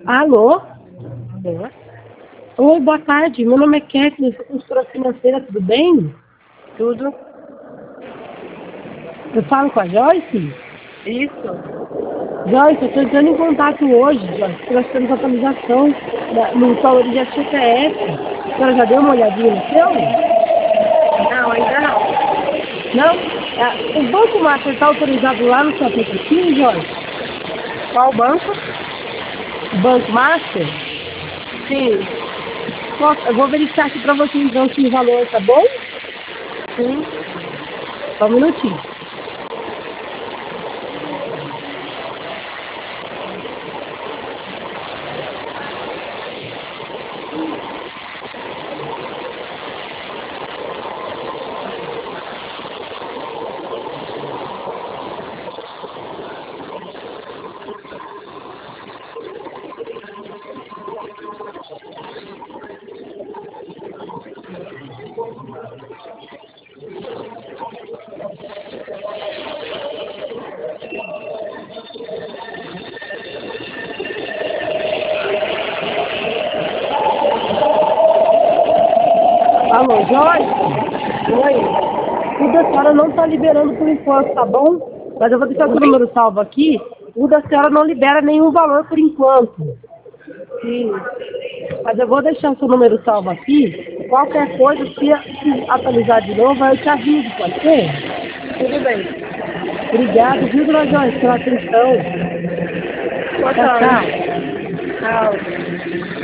Alô? É. Oi, boa tarde. Meu nome é Kathleen, sou consultora financeira, tudo bem? Tudo? Eu falo com a Joyce? Isso? Joyce, eu estou entrando em contato hoje, Joyce, porque nós temos atualização no valor de FGTS. A senhora já deu uma olhadinha no seu? Não, ainda não. Não? O Banco Master está autorizado lá no seu aplicativo, Joyce? Qual banco? O Banco Master? Sim. Eu vou verificar aqui para você então se o valor tá bom? Sim. Só um minutinho. Alô, Joyce? Oi. O da senhora não está liberando por enquanto, tá bom? Mas eu vou deixar o seu número salvo aqui. O da senhora não libera nenhum valor por enquanto. Sim. Mas eu vou deixar o seu número salvo aqui. Qualquer coisa, se atualizar de novo, eu te aviso, pode ser? Tudo bem. Obrigado, viu, dona Joyce, pela atenção. Boa Tchau, tarde. tchau. Tchau.